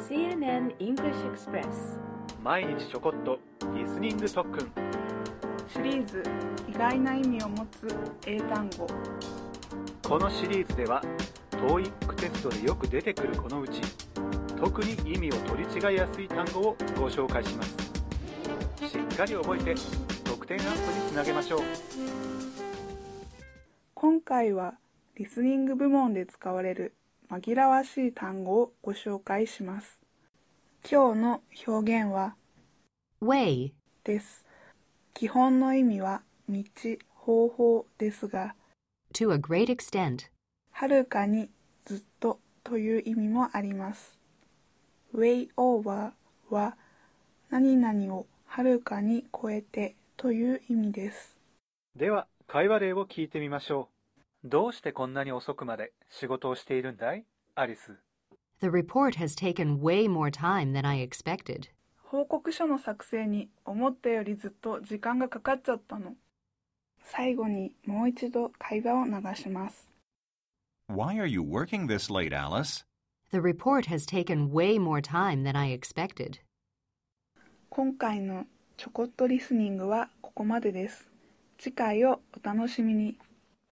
CNN English Express 毎日ちょこっとリスニング特訓シリーズ意外な意味を持つ英単語。 このシリーズでは TOEIC テストでよく出てくるこのうち特に意味を取り違いやすい単語をご紹介します。しっかり覚えて得点アップにつなげましょう。 今回はリスニング部門で使われる紛らわしい単語をご紹介します。今日の表現は way です。基本の意味は道、方法ですが、 to a great extent はるかにずっとという意味もあります。way over は何々をはるかに超えてという意味です。 では会話例を聞いてみましょう。どうしてこんなに遅くまで仕事をしているんだい、アリス。 The report has taken way more time than I expected. 報告書の作成に思ったよりずっと時間がかかっちゃったの。最後にもう一度会話を流します。 Why are you working this late, Alice? The report has taken way more time than I expected. 今回のちょこっとリスニングはここまでです。次回をお楽しみに。